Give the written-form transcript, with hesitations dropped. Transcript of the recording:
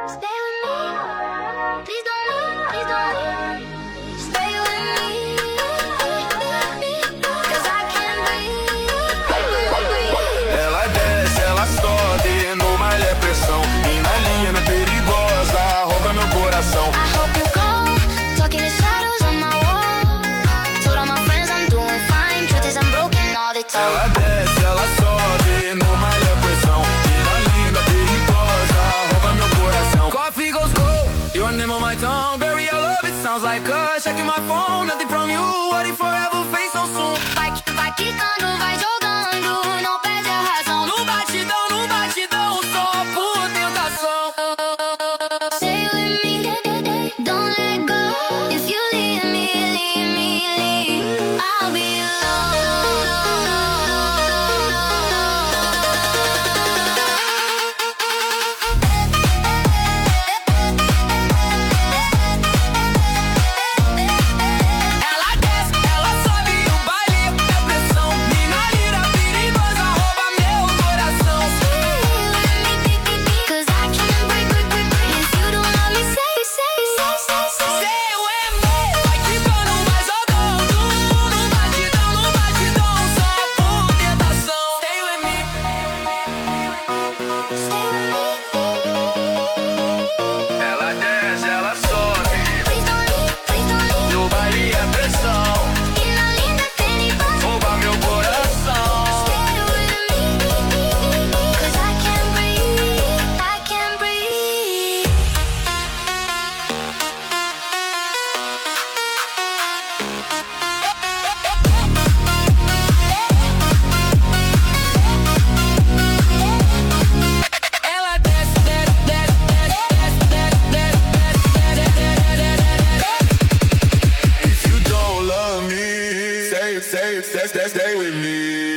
Ela desce, ela sobe, no baile é pressão. Mina linda, perigosa, rouba meu coração. I hope you go, talking the shadows on my wall. Told all my friends I'm doing fine, truth is I'm broken all the time. Ela desce, ela sobe, no baile é pressão. Mina linda, perigosa, rouba meu coração. Coffee goes cold, your name on my tongue. Baby, I love it, sounds like us. Checking my phone, nothing from you. What if forever face so soon? Vai quicando, vai jogando, não perde a razão. No batidão, só por tentação. Stay with me, don't let go. If you leave me, I'll be Ela desce, ela sobe, o baile é pressão. Mina linda, perigosa, rouba meu coração. Cause I can't break. If you don't love me, say. Stay with me. Vai quicando, vai jogando. No batidão, só por tentação. Stay with me. Ela desce, ela sobe, no baile é pressão. Rouba meu coração. Cause I can't breathe. Ela desce, If you don't love me, stay with me.